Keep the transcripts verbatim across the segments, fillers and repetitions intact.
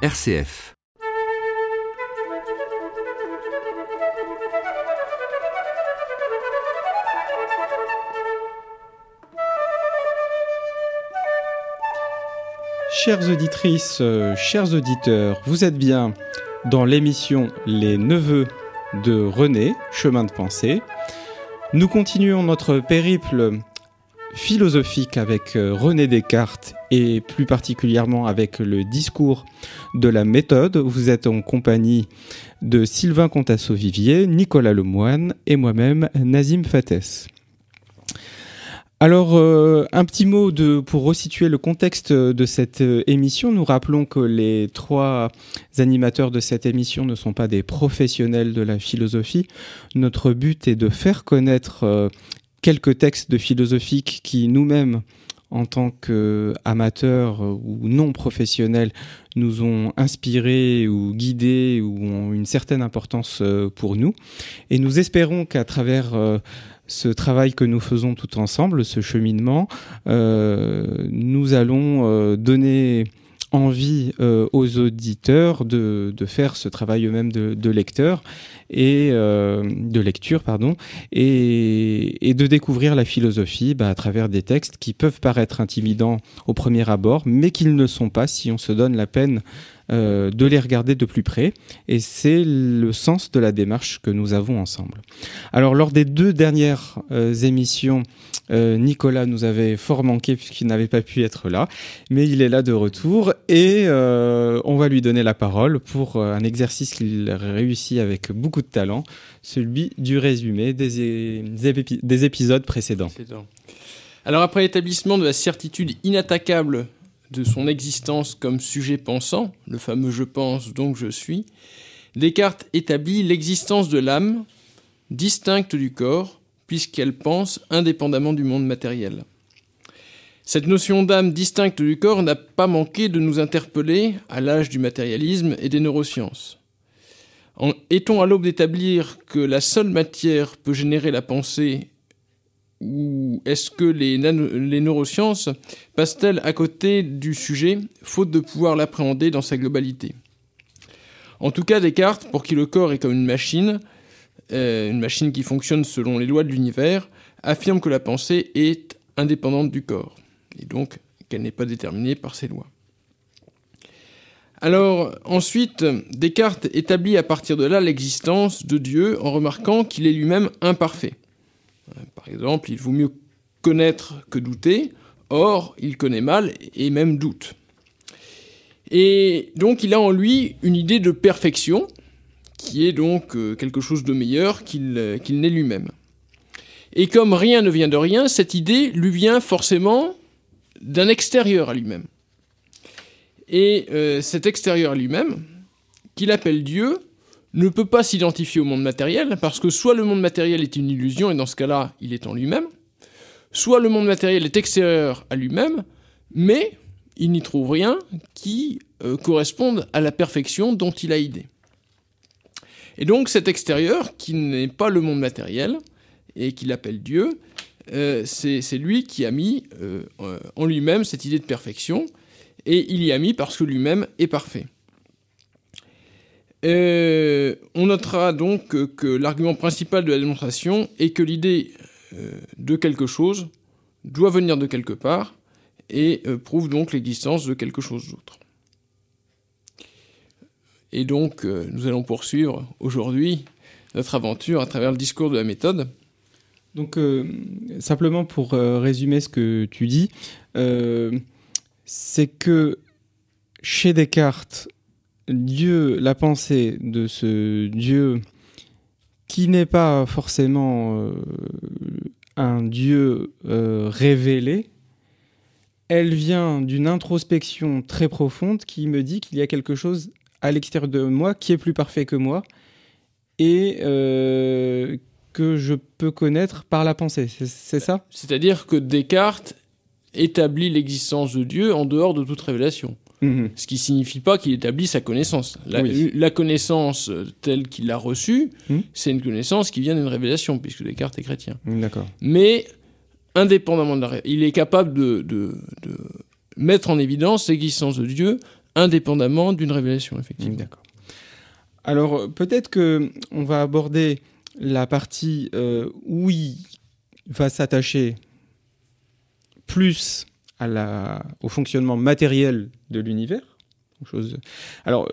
R C F. Chères auditrices, euh, chers auditeurs, vous êtes bien dans l'émission Les Neveux de René, Chemin de pensée. Nous continuons notre périple philosophique avec euh, René Descartes et plus particulièrement avec le discours de la méthode. Vous êtes en compagnie de Sylvain Contasso-Vivier, Nicolas Lemoine et moi-même, Nazim Fates. Alors, euh, un petit mot de, pour resituer le contexte de cette euh, émission. Nous rappelons que les trois animateurs de cette émission ne sont pas des professionnels de la philosophie. Notre but est de faire connaître euh, quelques textes de philosophie qui, nous-mêmes, en tant qu'amateurs euh, ou non professionnels, nous ont inspirés ou guidés ou ont une certaine importance euh, pour nous. Et nous espérons qu'à travers euh, ce travail que nous faisons tout ensemble, ce cheminement, euh, nous allons euh, donner envie euh, aux auditeurs de, de faire ce travail eux-mêmes de, de lecteur et euh, de lecture, pardon, et, et de découvrir la philosophie bah, à travers des textes qui peuvent paraître intimidants au premier abord, mais qu'ils ne sont pas si on se donne la peine Euh, de les regarder de plus près, et c'est le sens de la démarche que nous avons ensemble. Alors lors des deux dernières euh, émissions, euh, Nicolas nous avait fort manqué puisqu'il n'avait pas pu être là, mais il est là de retour et euh, on va lui donner la parole pour euh, un exercice qu'il réussit avec beaucoup de talent, celui du résumé des, é- des, épi- des épisodes précédents. Alors après l'établissement de la certitude inattaquable de son existence comme sujet pensant, le fameux « je pense, donc je suis », Descartes établit l'existence de l'âme, distincte du corps, puisqu'elle pense indépendamment du monde matériel. Cette notion d'âme distincte du corps n'a pas manqué de nous interpeller à l'âge du matérialisme et des neurosciences. En, est-on à l'aube d'établir que la seule matière peut générer la pensée, ou est-ce que les, nano- les neurosciences passent-elles à côté du sujet, faute de pouvoir l'appréhender dans sa globalité ? En tout cas, Descartes, pour qui le corps est comme une machine, euh, une machine qui fonctionne selon les lois de l'univers, affirme que la pensée est indépendante du corps, et donc qu'elle n'est pas déterminée par ces lois. Alors, ensuite, Descartes établit à partir de là l'existence de Dieu en remarquant qu'il est lui-même imparfait. Par exemple, il vaut mieux connaître que douter, or il connaît mal et même doute. Et donc il a en lui une idée de perfection, qui est donc quelque chose de meilleur qu'il, qu'il n'est lui-même. Et comme rien ne vient de rien, cette idée lui vient forcément d'un extérieur à lui-même. Et euh, cet extérieur à lui-même, qu'il appelle Dieu, ne peut pas s'identifier au monde matériel, parce que soit le monde matériel est une illusion, et dans ce cas-là, il est en lui-même, soit le monde matériel est extérieur à lui-même, mais il n'y trouve rien qui euh, corresponde à la perfection dont il a idée. Et donc cet extérieur, qui n'est pas le monde matériel, et qu'il appelle Dieu, euh, c'est, c'est lui qui a mis euh, en lui-même cette idée de perfection, et il y a mis parce que lui-même est parfait. Euh, on notera donc que, que l'argument principal de la démonstration est que l'idée euh, de quelque chose doit venir de quelque part et euh, prouve donc l'existence de quelque chose d'autre. Et donc, euh, nous allons poursuivre aujourd'hui notre aventure à travers le discours de la méthode. Donc, euh, simplement pour euh, résumer ce que tu dis, euh, c'est que chez Descartes, Dieu, la pensée de ce Dieu qui n'est pas forcément euh, un Dieu euh, révélé, elle vient d'une introspection très profonde qui me dit qu'il y a quelque chose à l'extérieur de moi qui est plus parfait que moi et euh, que je peux connaître par la pensée. C'est, c'est ça ? C'est-à-dire que Descartes établit l'existence de Dieu en dehors de toute révélation. Mmh. Ce qui ne signifie pas qu'il établit sa connaissance. La, oui. la connaissance telle qu'il l'a reçue, mmh. c'est une connaissance qui vient d'une révélation, puisque Descartes est chrétien. Mmh, d'accord. Mais, indépendamment de la révélation, il est capable de, de, de mettre en évidence l'existence de Dieu indépendamment d'une révélation, effectivement. D'accord. Alors, peut-être qu'on va aborder la partie euh, où il va s'attacher plus à la, au fonctionnement matériel de l'univers. Chose... Alors,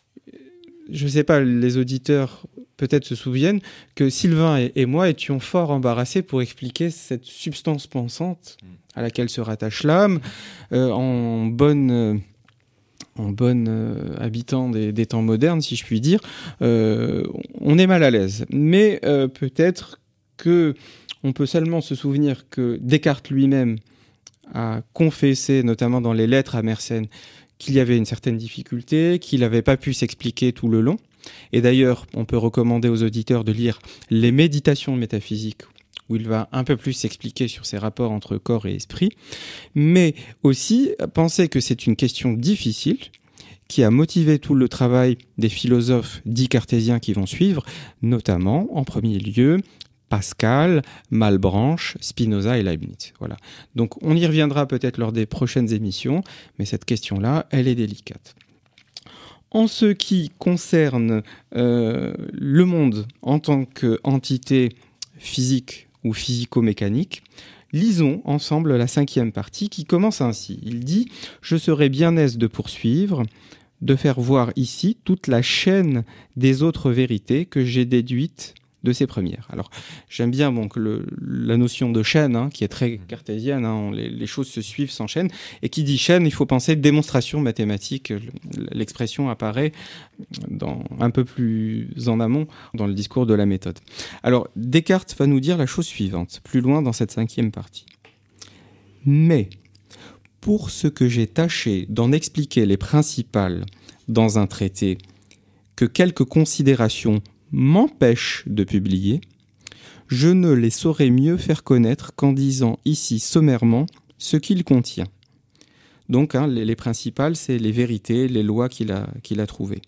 je ne sais pas, les auditeurs peut-être se souviennent que Sylvain et, et moi étions fort embarrassés pour expliquer cette substance pensante à laquelle se rattache l'âme, euh, en bonne... Euh, en bon euh, habitant des, des temps modernes, si je puis dire, euh, on est mal à l'aise. Mais euh, peut-être qu'on peut seulement se souvenir que Descartes lui-même a confessé, notamment dans les lettres à Mersenne, qu'il y avait une certaine difficulté, qu'il n'avait pas pu s'expliquer tout le long. Et d'ailleurs, on peut recommander aux auditeurs de lire les Méditations métaphysiques, où il va un peu plus s'expliquer sur ces rapports entre corps et esprit, mais aussi penser que c'est une question difficile qui a motivé tout le travail des philosophes dits cartésiens qui vont suivre, notamment, en premier lieu, Pascal, Malebranche, Spinoza et Leibniz. Voilà. Donc on y reviendra peut-être lors des prochaines émissions, mais cette question-là, elle est délicate. En ce qui concerne euh, le monde en tant qu'entité physique ou physico-mécanique, lisons ensemble la cinquième partie qui commence ainsi. Il dit « Je serais bien aise de poursuivre, de faire voir ici toute la chaîne des autres vérités que j'ai déduites de ces premières. » Alors, j'aime bien bon, que le, la notion de chaîne, hein, qui est très cartésienne, hein, les, les choses se suivent, s'enchaînent, et qui dit chaîne, il faut penser démonstration mathématique. L'expression apparaît dans, un peu plus en amont dans le discours de la méthode. Alors, Descartes va nous dire la chose suivante, plus loin dans cette cinquième partie. « Mais, pour ce que j'ai tâché d'en expliquer les principales dans un traité que quelques considérations m'empêche de publier, je ne les saurais mieux faire connaître qu'en disant ici sommairement ce qu'il contient. » Donc, hein, les, les principales, c'est les vérités, les lois qu'il a, qu'il a trouvées.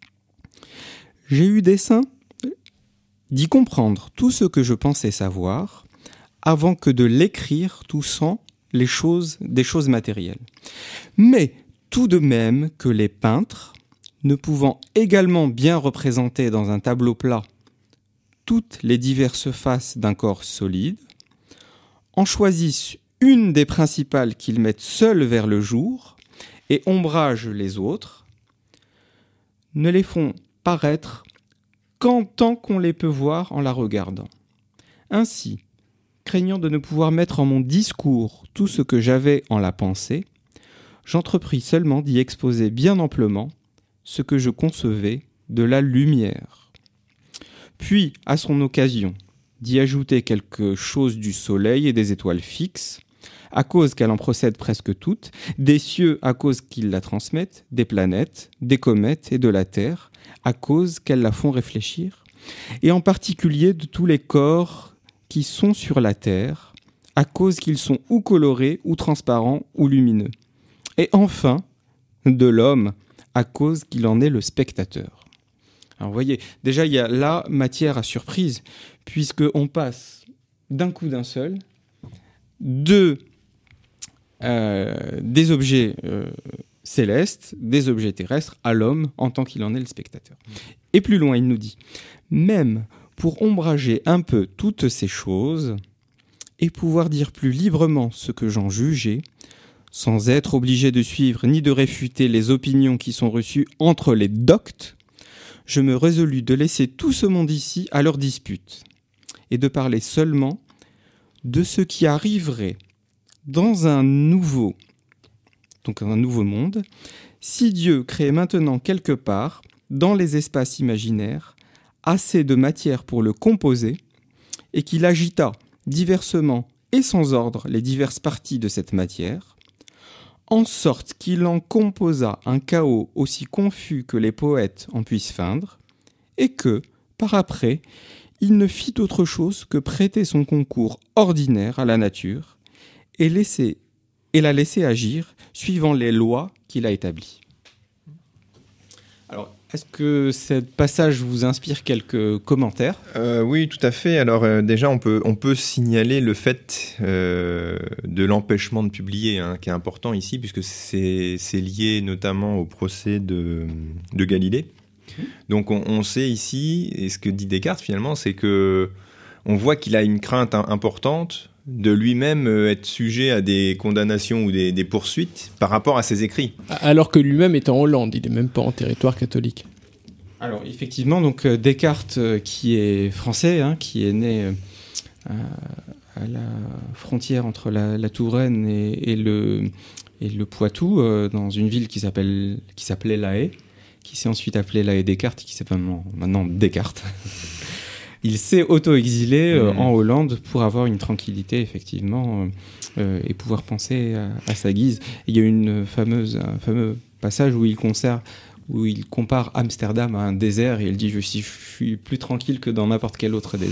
« J'ai eu dessein d'y comprendre tout ce que je pensais savoir, avant que de l'écrire touchant les choses, des choses matérielles. Mais tout de même que les peintres, ne pouvant également bien représenter dans un tableau plat toutes les diverses faces d'un corps solide, en choisissent une des principales qu'ils mettent seules vers le jour et ombragent les autres, ne les font paraître qu'en tant qu'on les peut voir en la regardant. Ainsi, craignant de ne pouvoir mettre en mon discours tout ce que j'avais en la pensée, j'entrepris seulement d'y exposer bien amplement ce que je concevais de la lumière. Puis, à son occasion, d'y ajouter quelque chose du soleil et des étoiles fixes, à cause qu'elle en procède presque toutes, des cieux à cause qu'ils la transmettent, des planètes, des comètes et de la Terre, à cause qu'elles la font réfléchir, et en particulier de tous les corps qui sont sur la Terre, à cause qu'ils sont ou colorés, ou transparents, ou lumineux. Et enfin, de l'homme, à cause qu'il en est le spectateur. Alors vous voyez, déjà il y a là matière à surprise, puisqu'on passe d'un coup d'un seul de, euh, des objets euh, célestes, des objets terrestres, à l'homme en tant qu'il en est le spectateur. Et plus loin, il nous dit, même pour ombrager un peu toutes ces choses et pouvoir dire plus librement ce que j'en jugeais, sans être obligé de suivre ni de réfuter les opinions qui sont reçues entre les doctes, je me résolus de laisser tout ce monde ici à leur dispute, et de parler seulement de ce qui arriverait dans un nouveau, donc un nouveau monde, si Dieu créait maintenant quelque part, dans les espaces imaginaires, assez de matière pour le composer, et qu'il agita diversement et sans ordre les diverses parties de cette matière, en sorte qu'il en composa un chaos aussi confus que les poètes en puissent feindre, et que, par après, il ne fit autre chose que prêter son concours ordinaire à la nature, et, laisser, et la laisser agir suivant les lois qu'il a établies. Alors, Est-ce que ce passage vous inspire quelques commentaires ? euh, Oui, tout à fait. Alors euh, déjà, on peut, on peut signaler le fait euh, de l'empêchement de publier, hein, qui est important ici, puisque c'est, c'est lié notamment au procès de, de Galilée. Mmh. Donc on, on sait ici, et ce que dit Descartes finalement, c'est que on voit qu'il a une crainte importante de lui-même être sujet à des condamnations ou des, des poursuites par rapport à ses écrits. Alors que lui-même est en Hollande, il n'est même pas en territoire catholique. Alors effectivement, donc Descartes, euh, qui est français, hein, qui est né euh, à la frontière entre la, la Touraine et, et, le, et le Poitou, euh, dans une ville qui, s'appelle, qui s'appelait La Haye, qui s'est ensuite appelée La Haye-Descartes, qui s'appelle maintenant, maintenant Descartes. Il s'est auto-exilé euh, mmh. en Hollande pour avoir une tranquillité, effectivement, euh, et pouvoir penser à, à sa guise. Et il y a une fameuse, un fameux passage où il, conserve, où il compare Amsterdam à un désert, et il dit « je suis, je suis plus tranquille que dans n'importe quel autre désert ».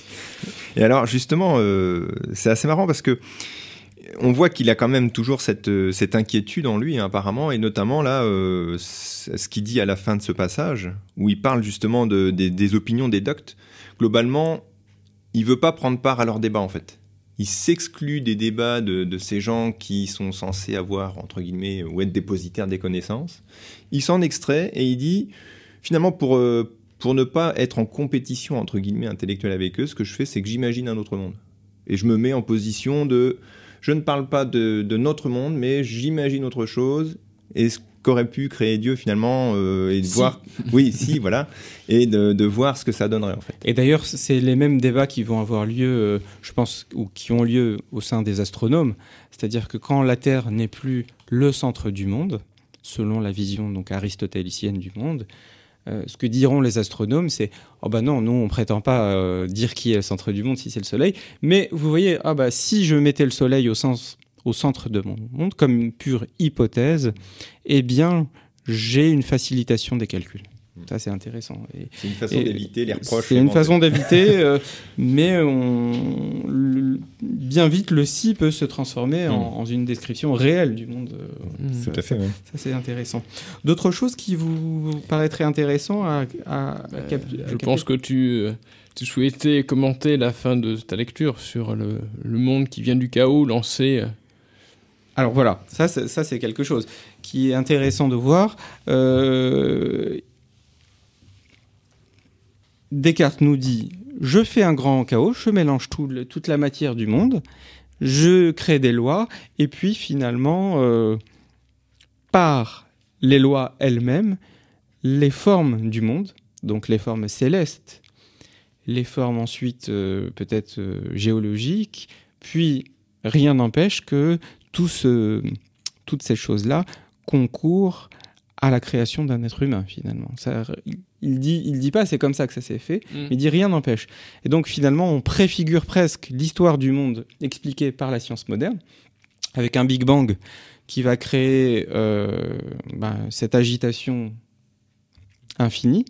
Et alors, justement, euh, c'est assez marrant parce que on voit qu'il a quand même toujours cette, cette inquiétude en lui, hein, apparemment, et notamment là, euh, ce qu'il dit à la fin de ce passage, où il parle justement de, des, des opinions des doctes. Globalement, il ne veut pas prendre part à leurs débats, en fait. Il s'exclut des débats de, de ces gens qui sont censés avoir, entre guillemets, ou être dépositaires des connaissances. Il s'en extrait et il dit, finalement, pour, euh, pour ne pas être en compétition, entre guillemets, intellectuelle avec eux, ce que je fais, c'est que j'imagine un autre monde. Et je me mets en position de... Je ne parle pas de, de notre monde, mais j'imagine autre chose. Et ce qu'aurait pu créer Dieu, finalement, euh, et de si. voir... Oui, si, voilà. Et de, de voir ce que ça donnerait, en fait. Et d'ailleurs, c'est les mêmes débats qui vont avoir lieu, euh, je pense, ou qui ont lieu au sein des astronomes. C'est-à-dire que quand la Terre n'est plus le centre du monde, selon la vision donc aristotélicienne du monde, Euh, ce que diront les astronomes, c'est « Oh ben non, nous, on ne prétend pas euh, dire qui est le centre du monde si c'est le Soleil. Mais vous voyez, ah bah, si je mettais le Soleil au, sens, au centre de mon monde, comme une pure hypothèse, eh bien, j'ai une facilitation des calculs. » Ça, c'est intéressant. Et, c'est une façon d'éviter les reproches. C'est une façon d'éviter, euh, mais on, le, bien vite, le si peut se transformer mmh. en, en une description réelle du monde. Mmh. Ça, Tout à fait, ça, ouais. ça, c'est intéressant. D'autres choses qui vous paraîtraient intéressantes à, à, à, euh, cap- Je à cap- pense que tu, tu souhaitais commenter la fin de ta lecture sur le, le monde qui vient du chaos lancé... Alors voilà, ça, c'est, ça c'est quelque chose qui est intéressant de voir. Euh, Descartes nous dit « Je fais un grand chaos, je mélange tout le, toute la matière du monde, je crée des lois, et puis finalement, euh, par les lois elles-mêmes, les formes du monde, donc les formes célestes, les formes ensuite euh, peut-être euh, géologiques, puis rien n'empêche que tout ce, toutes ces choses-là concourent à la création d'un être humain, finalement. Ça, il dit, il dit pas c'est comme ça que ça s'est fait, mmh. il dit rien n'empêche. Et donc finalement, on préfigure presque l'histoire du monde expliquée par la science moderne, avec un Big Bang qui va créer euh, ben, cette agitation infinie,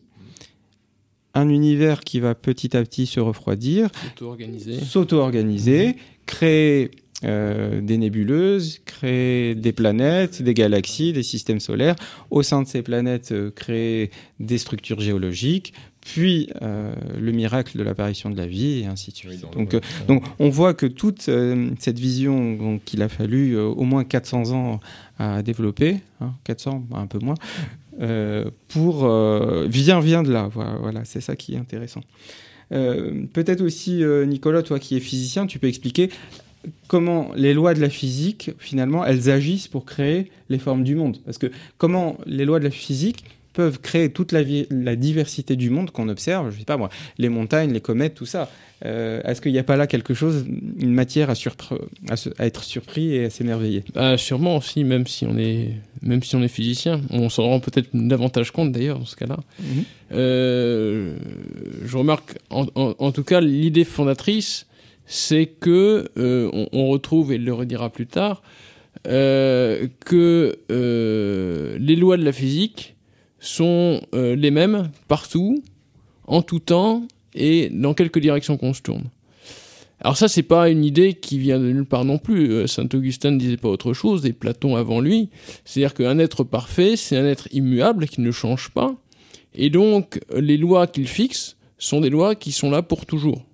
un univers qui va petit à petit se refroidir, s'auto-organiser, s'auto-organiser mmh. créer Euh, des nébuleuses, créer des planètes, des galaxies, des systèmes solaires. Au sein de ces planètes, euh, créer des structures géologiques, puis euh, le miracle de l'apparition de la vie, et ainsi de suite. Oui, donc, euh, donc on voit que toute euh, cette vision donc, qu'il a fallu euh, au moins quatre cents ans à développer, hein, quatre cents, un peu moins, euh, pour, euh, vient, vient de là. Voilà, voilà, c'est ça qui est intéressant. Euh, peut-être aussi, euh, Nicolas, toi qui es physicien, tu peux expliquer comment les lois de la physique, finalement, elles agissent pour créer les formes du monde. Parce que comment les lois de la physique peuvent créer toute la, vie, la diversité du monde qu'on observe, je ne sais pas moi, les montagnes, les comètes, tout ça. Euh, est-ce qu'il n'y a pas là quelque chose, une matière à, surpre- à, se, à être surpris et à s'émerveiller ? Ah, sûrement aussi, même si on est, même si on est physicien. On s'en rend peut-être davantage compte d'ailleurs dans ce cas-là. Mm-hmm. Euh, je remarque, en, en, en tout cas, l'idée fondatrice, c'est que euh, on, on retrouve, et il le redira plus tard, euh, que euh, les lois de la physique sont euh, les mêmes partout, en tout temps, et dans quelque direction qu'on se tourne. Alors ça, c'est pas une idée qui vient de nulle part non plus. Saint Augustin ne disait pas autre chose, et Platon avant lui. C'est-à-dire qu'un être parfait, c'est un être immuable qui ne change pas, Et donc, les lois qu'il fixe sont des lois qui sont là pour toujours.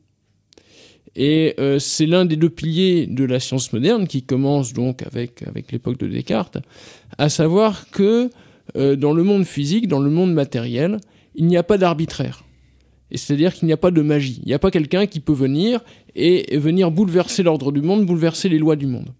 Et euh, c'est l'un des deux piliers de la science moderne qui commence donc avec, avec l'époque de Descartes, à savoir que euh, dans le monde physique, dans le monde matériel, il n'y a pas d'arbitraire. Et c'est-à-dire qu'il n'y a pas de magie. Il n'y a pas quelqu'un qui peut venir et, et venir bouleverser l'ordre du monde, bouleverser les lois du monde.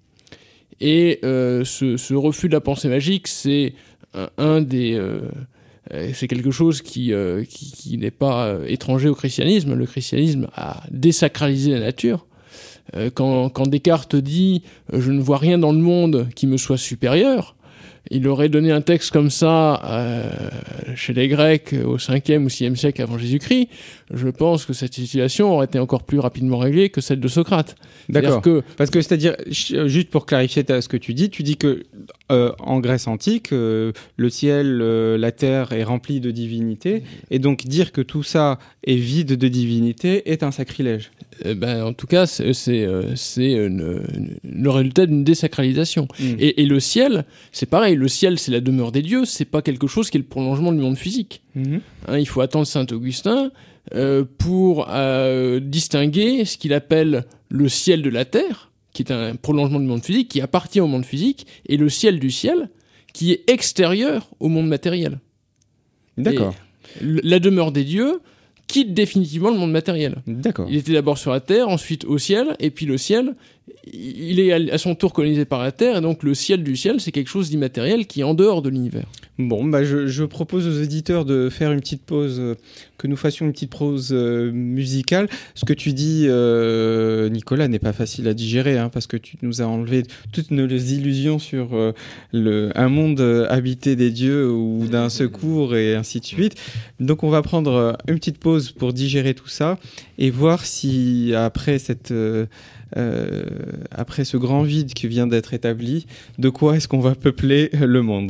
Et euh, ce, ce refus de la pensée magique, c'est un, un des... Euh, c'est quelque chose qui, euh, qui, qui n'est pas euh, étranger au christianisme. Le christianisme a désacralisé la nature. Euh, quand, quand Descartes dit euh, « je ne vois rien dans le monde qui me soit supérieur », il aurait donné un texte comme ça euh, chez les Grecs au cinquième ou sixième siècle avant Jésus-Christ. Je pense que cette situation aurait été encore plus rapidement réglée que celle de Socrate. D'accord. Que... Parce que, c'est-à-dire, juste pour clarifier ce que tu dis, tu dis que euh, en Grèce antique, euh, le ciel, euh, la terre est rempli de divinité, et donc dire que tout ça est vide de divinité est un sacrilège. Eh ben, en tout cas, c'est, c'est, euh, c'est une, une, le résultat d'une désacralisation. Mm. Et, et le ciel, c'est pareil. Le ciel, c'est la demeure des dieux. C'est pas quelque chose qui est le prolongement du monde physique. Mm-hmm. Hein, il faut attendre Saint Augustin euh, pour euh, distinguer ce qu'il appelle le ciel de la terre, qui est un prolongement du monde physique, qui appartient au monde physique, et le ciel du ciel, qui est extérieur au monde matériel. D'accord. Et la demeure des dieux quitte définitivement le monde matériel. D'accord. Il était d'abord sur la Terre, ensuite au ciel, et puis le ciel, il est à son tour colonisé par la Terre, et donc le ciel du ciel, c'est quelque chose d'immatériel qui est en dehors de l'univers. Bon, bah je, je propose aux éditeurs de faire une petite pause, euh, que nous fassions une petite pause euh, musicale. Ce que tu dis, euh, Nicolas, n'est pas facile à digérer, hein, parce que tu nous as enlevé toutes nos illusions sur euh, le, un monde habité des dieux ou d'un secours et ainsi de suite. Donc on va prendre une petite pause pour digérer tout ça et voir si après cette... Euh, Euh, après ce grand vide qui vient d'être établi, de quoi est-ce qu'on va peupler le monde ?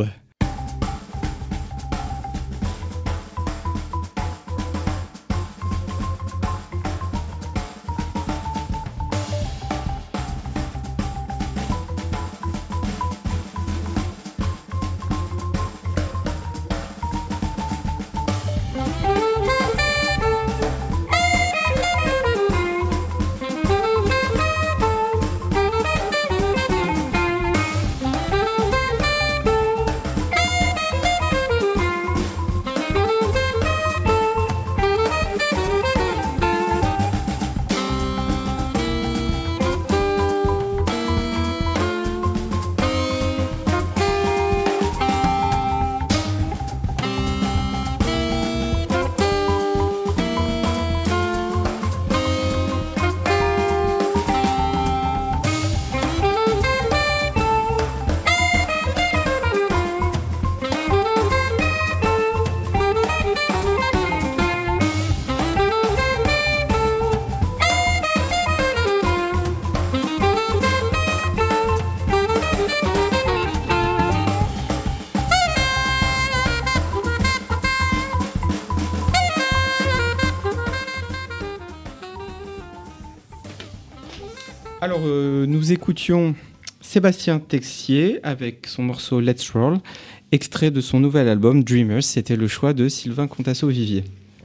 Alors, euh, nous écoutions Sébastien Texier avec son morceau Let's Roll, extrait de son nouvel album Dreamers. C'était le choix de Sylvain Contasso-Vivier.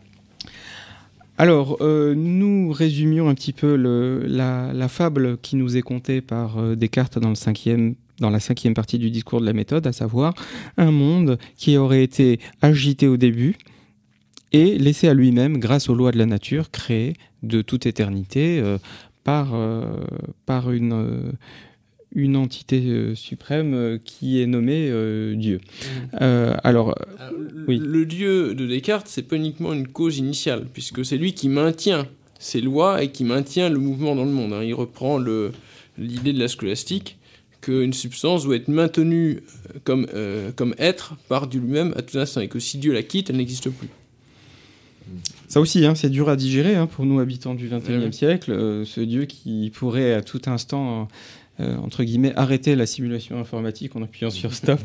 Alors, euh, nous résumions un petit peu le, la, la fable qui nous est contée par euh, Descartes dans, le cinquième, dans la cinquième partie du discours de la méthode, à savoir un monde qui aurait été agité au début et laissé à lui-même, grâce aux lois de la nature, créé de toute éternité euh, par, euh, par une, euh, une entité euh, suprême euh, qui est nommée euh, Dieu. Euh, alors, alors le, oui. le Dieu de Descartes, c'est pas uniquement une cause initiale, puisque c'est lui qui maintient ces lois et qui maintient le mouvement dans le monde. Hein. Il reprend le, l'idée de la scolastique qu'une substance doit être maintenue comme, euh, comme être par Dieu lui-même à tout instant, et que si Dieu la quitte, elle n'existe plus. Ça aussi, hein, c'est dur à digérer hein, pour nous habitants du vingt et unième Ouais. siècle, euh, ce Dieu qui pourrait à tout instant, euh, entre guillemets, arrêter la simulation informatique en appuyant sur stop.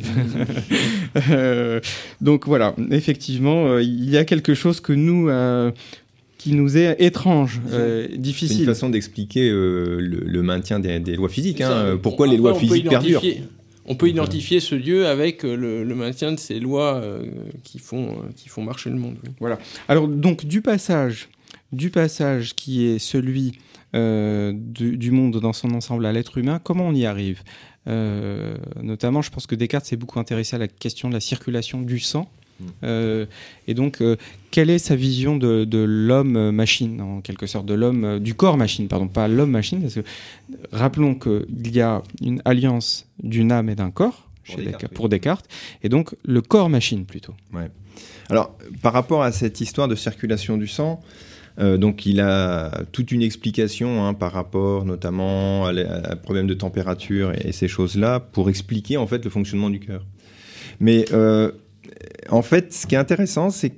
euh, donc voilà, effectivement, euh, il y a quelque chose que nous, euh, qui nous est étrange, euh, difficile. C'est une façon d'expliquer euh, le, le maintien des, des lois physiques. Hein. Ça, Pourquoi on, les lois après, on peut physiques perdurent. identifier- On peut Donc, identifier ce lieu avec le, le maintien de ces lois euh, qui, font, euh, qui font marcher le monde. Oui. Voilà. Alors, donc, du passage, du passage qui est celui euh, du, du monde dans son ensemble à l'être humain, comment on y arrive ? euh, Notamment, je pense que Descartes s'est beaucoup intéressé à la question de la circulation du sang. Euh, et donc, euh, quelle est sa vision de, de l'homme-machine, en quelque sorte, de l'homme, euh, du corps-machine, pardon, pas l'homme-machine, parce que rappelons qu'il y a une alliance d'une âme et d'un corps pour chez Descartes, Descartes, pour Descartes, et donc le corps-machine plutôt. Ouais. Alors, par rapport à cette histoire de circulation du sang, euh, donc il a toute une explication hein, par rapport notamment à, à, à problème de température et, et ces choses-là pour expliquer en fait le fonctionnement du cœur. Mais euh, en fait, ce qui est intéressant, c'est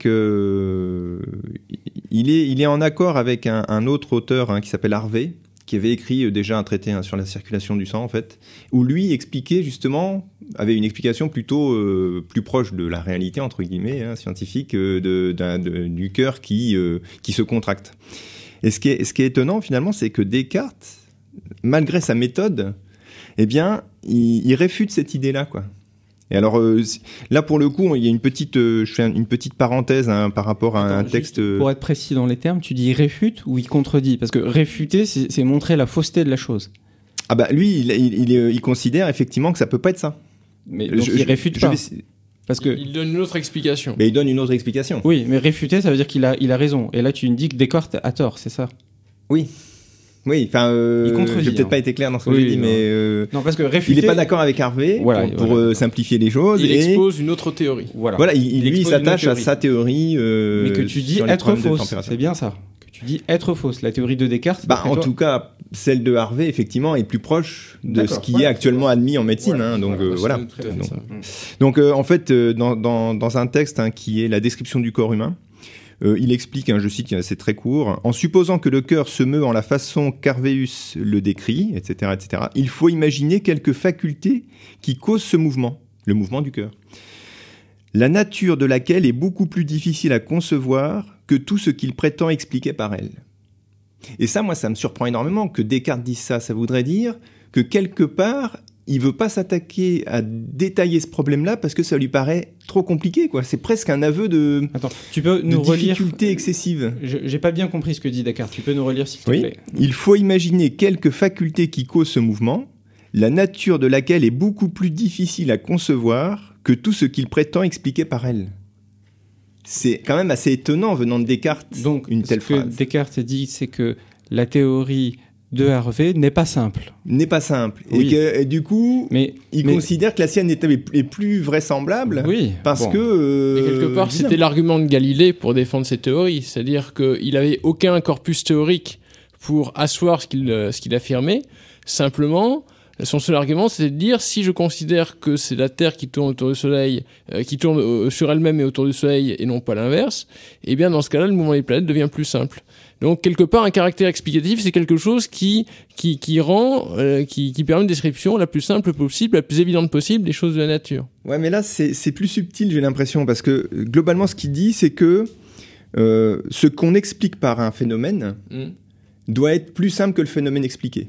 que il est, il est en accord avec un, un autre auteur hein, qui s'appelle Harvey, qui avait écrit déjà un traité hein, sur la circulation du sang, en fait, où lui expliquait justement, avait une explication plutôt euh, plus proche de la réalité, entre guillemets, hein, scientifique, euh, de, d'un, de, du cœur qui, euh, qui se contracte. Et ce qui est, ce qui est étonnant, finalement, c'est que Descartes, malgré sa méthode, eh bien, il, il réfute cette idée-là, quoi. Et alors euh, là pour le coup il y a une petite, euh, je fais une petite parenthèse hein, par rapport à Attends, un texte. Pour être précis dans les termes, tu dis réfute ou il contredit ? Parce que réfuter, c'est, c'est montrer la fausseté de la chose. Ah bah lui il, il, il, il considère effectivement que ça peut pas être ça. Mais donc je, il réfute je, pas. je vais... Parce que il donne une autre explication. Mais il donne une autre explication. Oui, mais réfuter, ça veut dire qu'il a, il a raison. Et là tu dis que Descartes a tort, c'est ça ? Oui. Oui, enfin, euh, il contredit. J'ai peut-être hein. pas été clair dans ce que oui, j'ai dit, non. mais euh, non, parce que réfuter, il est pas d'accord avec Harvey voilà, pour, pour voilà, euh, simplifier les choses. Il et expose une autre théorie. Voilà. Voilà, il, il, Il lui il expose s'attache une à autre sa théorie. Euh, mais que tu dis sur les être problèmes de fausse, température. c'est bien ça. Que tu dis être fausse. La théorie de Descartes. Bah, en toi... tout cas, celle de Harvey, effectivement, est plus proche de D'accord, ce qui voilà. est actuellement admis en médecine. Voilà, hein, donc voilà, euh, voilà. tout à fait Donc, ça. donc euh, en fait, euh, dans, dans, dans un texte hein, qui est la description du corps humain, euh, il explique, hein, je cite, c'est très court, en supposant que le cœur se meut en la façon qu'Harveus le décrit, et cetera, et cetera, il faut imaginer quelques facultés qui causent ce mouvement, le mouvement du cœur. La nature de laquelle est beaucoup plus difficile à concevoir que tout ce qu'il prétend expliquer par elle. Et ça, moi, ça me surprend énormément que Descartes dise ça. Ça voudrait dire que quelque part, il veut pas s'attaquer à détailler ce problème-là parce que ça lui paraît trop compliqué, quoi. C'est presque un aveu de, Attends, tu peux de nous relire difficulté excessive. Je, j'ai pas bien compris ce que dit Descartes. Tu peux nous relire s'il te Oui. plaît. Il faut imaginer quelques facultés qui causent ce mouvement, la nature de laquelle est beaucoup plus difficile à concevoir que tout ce qu'il prétend expliquer par elle. C'est quand même assez étonnant venant de Descartes, Donc, une telle ce que phrase. Descartes dit, c'est que la théorie de Harvey n'est pas simple. N'est pas simple. Oui. Et, que, et du coup, Mais, il mais- considère que la sienne est, est plus vraisemblable oui, parce bon. que... euh, Et quelque part, évidemment. c'était l'argument de Galilée pour défendre ses théories. C'est-à-dire qu'il n'avait aucun corpus théorique pour asseoir ce qu'il, euh, ce qu'il affirmait. Simplement, son seul argument, c'était de dire, si je considère que c'est la Terre qui tourne autour du Soleil, euh, qui tourne euh, sur elle-même et autour du Soleil, et non pas l'inverse, eh bien, dans ce cas-là, le mouvement des planètes devient plus simple. Donc, quelque part, un caractère explicatif, c'est quelque chose qui, qui, qui rend, euh, qui, qui permet une description la plus simple possible, la plus évidente possible des choses de la nature. Ouais, mais là, c'est, c'est plus subtil, j'ai l'impression, parce que euh, globalement, ce qu'il dit, c'est que euh, ce qu'on explique par un phénomène Mm. doit être plus simple que le phénomène expliqué.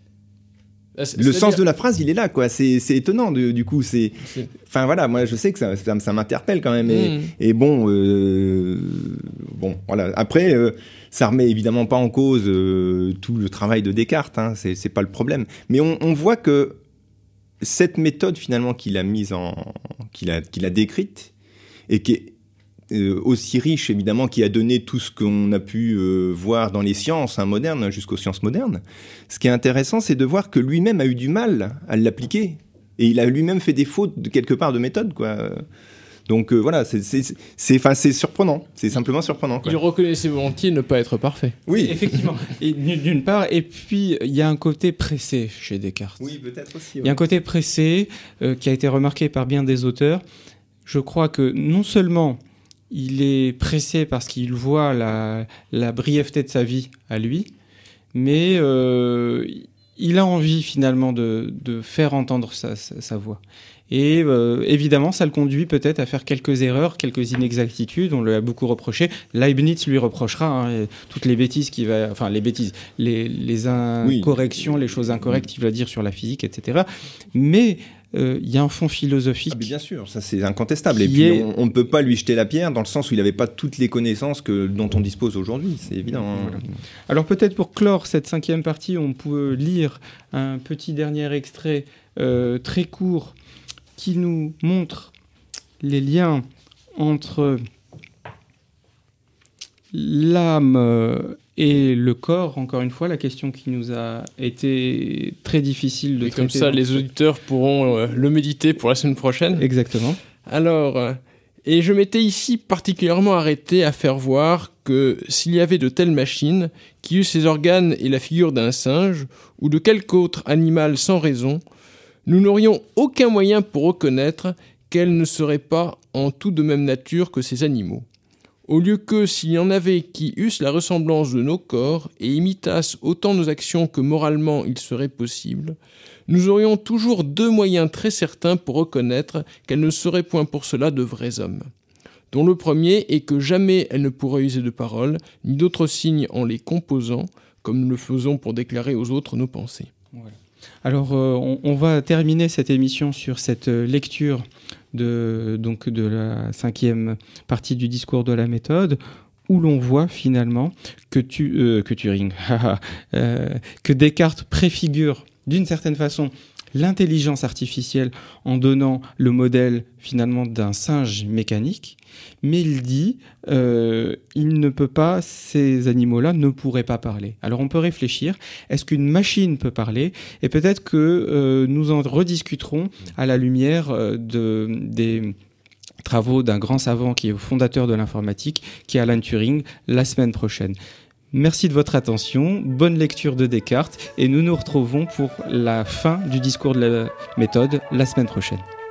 Ah, c'est- Le c'est-à-dire- sens de la phrase, il est là, quoi. C'est, c'est étonnant, de- du coup. C'est... c'est- Enfin, voilà, moi, je sais que ça, ça, ça m'interpelle quand même. Et, Mm. et bon, euh, bon, voilà. Après, euh, ça remet évidemment pas en cause euh, tout le travail de Descartes, hein. c'est, c'est pas le problème. Mais on, on voit que cette méthode, finalement, qu'il a mise en... qu'il a, qu'il a décrite, et qui est euh, aussi riche, évidemment, qui a donné tout ce qu'on a pu euh, voir dans les sciences hein, modernes, jusqu'aux sciences modernes. Ce qui est intéressant, c'est de voir que lui-même a eu du mal à l'appliquer. Et il a lui-même fait des fautes, de quelque part, de méthode, quoi. Donc, euh, voilà, c'est, c'est, c'est, enfin, c'est surprenant. C'est simplement surprenant, quoi. Il reconnaissait volontiers ne pas être parfait. Oui, Effectivement. Et d'une d'une part, et puis il y a un côté pressé chez Descartes. oui, peut-être aussi. Il y a un côté pressé euh, qui a été remarqué par bien des auteurs. Je crois que non seulement il est pressé parce qu'il voit la, la brièveté de sa vie à lui, mais euh, il a envie finalement de, de faire entendre sa, sa, sa voix. Et euh, évidemment, ça le conduit peut-être à faire quelques erreurs, quelques inexactitudes. On lui a beaucoup reproché. Leibniz lui reprochera hein, toutes les bêtises qu'il va, enfin les bêtises, les, les incorrections, les choses incorrectes qu'il va dire sur la physique, et cetera. Mais euh, y a un fond philosophique. Ah, bien sûr, ça c'est incontestable. Et Qui puis est- on, on ne peut pas lui jeter la pierre dans le sens où il n'avait pas toutes les connaissances que, dont on dispose aujourd'hui, c'est évident. hein. Voilà. Alors peut-être pour clore cette cinquième partie, on peut lire un petit dernier extrait euh, très court qui nous montre les liens entre l'âme euh, et le corps. Encore une fois, la question qui nous a été très difficile de Et traiter. comme ça, dans les ce- auditeurs pourront euh, le méditer pour la semaine prochaine. Exactement. Alors, euh, et je m'étais ici particulièrement arrêté à faire voir que s'il y avait de telles machines qui eussent ses organes et la figure d'un singe ou de quelque autre animal sans raison, nous n'aurions aucun moyen pour reconnaître qu'elles ne seraient pas en tout de même nature que ces animaux. Au lieu que, s'il y en avait qui eussent la ressemblance de nos corps et imitassent autant nos actions que moralement il serait possible, nous aurions toujours deux moyens très certains pour reconnaître qu'elles ne seraient point pour cela de vrais hommes, dont le premier est que jamais elles ne pourraient user de paroles, ni d'autres signes en les composant, comme nous le faisons pour déclarer aux autres nos pensées. Voilà. Alors, euh, on, on va terminer cette émission sur cette euh, lecture de, donc, de la cinquième partie du discours de la méthode, où l'on voit finalement que, tu, euh, que Turing, euh, que Descartes préfigure d'une certaine façon l'intelligence artificielle en donnant le modèle finalement d'un singe mécanique, mais il dit euh, il ne peut pas, ces animaux-là ne pourraient pas parler. Alors on peut réfléchir, est-ce qu'une machine peut parler? Et peut-être que euh, nous en rediscuterons à la lumière euh, de, des travaux d'un grand savant qui est fondateur de l'informatique, qui est Alan Turing, la semaine prochaine. Merci de votre attention, bonne lecture de Descartes et nous nous retrouvons pour la fin du discours de la méthode la semaine prochaine.